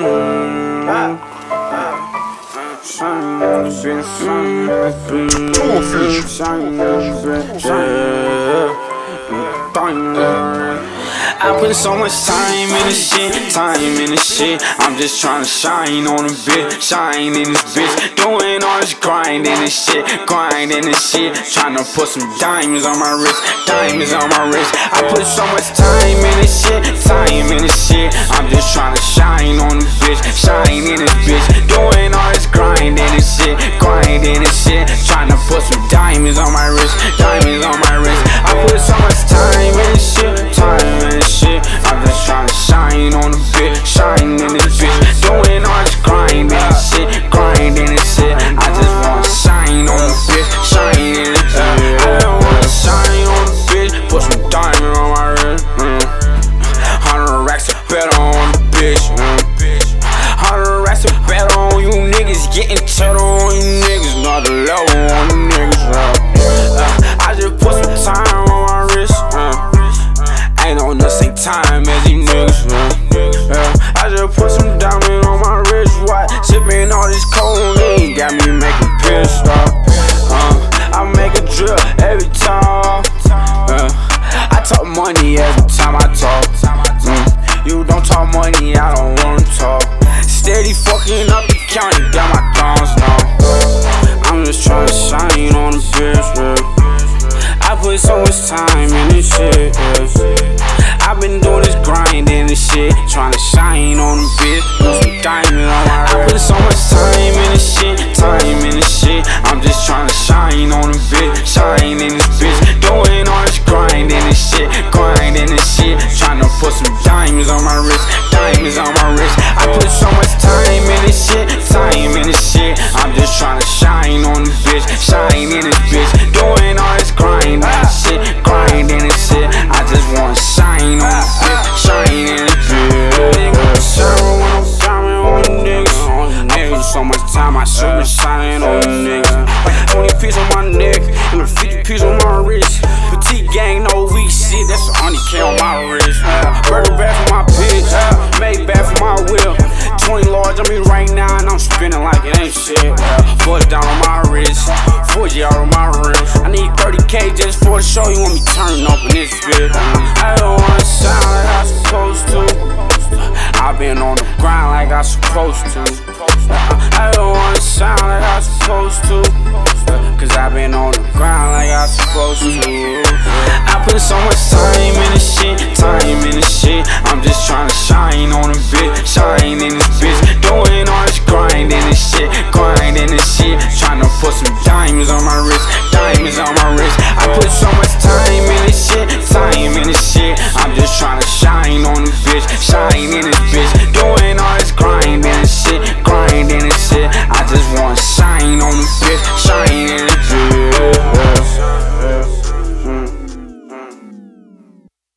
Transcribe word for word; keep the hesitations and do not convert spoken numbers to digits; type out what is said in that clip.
I put so much time in this shit, time in this shit. I'm just tryna shine on a bitch, shine in this bitch. Doing all this grind in this shit, grind in this shit. Tryna put some diamonds on my wrist, diamonds on my wrist. I put so much time in this shit, time in this shit. I'm just tryna shine on a bitch, shine in this bitch. Doing all this grind in this shit, grind in this shit. Tryna put some diamonds on my wrist, diamonds on my wrist. I put so much time in this shit, time in this shit. I'm just tryna shine on a bitch, shine in this bitch. Doing all this grind in this shit, grind in this shit. I just wanna shine on a bitch, shine in this bitch. I just wanna shine on a bitch, put some diamond on my wrist. Mm. Hundred racks of better on the bitch. Mm. Hundred racks of better on you niggas, getting cheddar on you niggas, not the low on you niggas. Uh. Uh, I just put some time on my wrist. Uh. Ain't on the same time as you niggas, man. Yeah. I just put some diamond on my wrist, what? Sippin' all this codeine, got me making pissed off. Uh, I make a drill every time. Uh, I talk money every time I talk. Mm. You don't talk money, I don't wanna talk. Steady fucking up the county, got my thumbs now. I'm just tryna shine on the bitch, yeah. I put so much time in this shit, yeah. I've been doing this grind in this shit, tryna shine on the bitch, put some diamond on my wrist. I put so much time in this shit, time in this shit. I'm just tryna shine on the bitch, shine in this bitch. Doing all this grind in this shit, grind in this shit. Tryna put some diamonds on my wrist, diamonds on my wrist. I put so much time in this shit, time in this shit. I'm just tryna shine on the bitch, shine in this bitch. Doing all this grind in this shit, grind in this shit. I just wanna shine on the bitch, shine in this bitch. Shine when I'm diamond on the niggas. I put so much time, I should be shining on the niggas. Like twenty pieces on my neck and a fifty pieces on my wrist. Petite gang, no weak shit, that's a hundred K on my wrist. Burger back for my bitch, made back for my whip. Twenty large on me right now and I'm spinning like it ain't shit. Forty down on my wrist, forty out on my wrist. I need thirty K just for the show. You want me turning up in this bitch? I don't wanna sound like I'm supposed to. I've been on the grind like I'm supposed to. I don't wanna sound like I'm supposed to, cause I've been on the grind like I'm supposed to. I put so much time in this shit, time in this shit. I'm just tryna shine on a bitch, shine in this bitch. Doing all this grind in this shit, grind in this shit. Tryna put some diamonds on my wrist, diamonds on my wrist. I put so much time in this shit, time in this shit. I'm just tryna shine on the bitch, shine in this bitch. Doing all this grind in this shit, grind in this shit. I just wanna shine on the bitch, shine in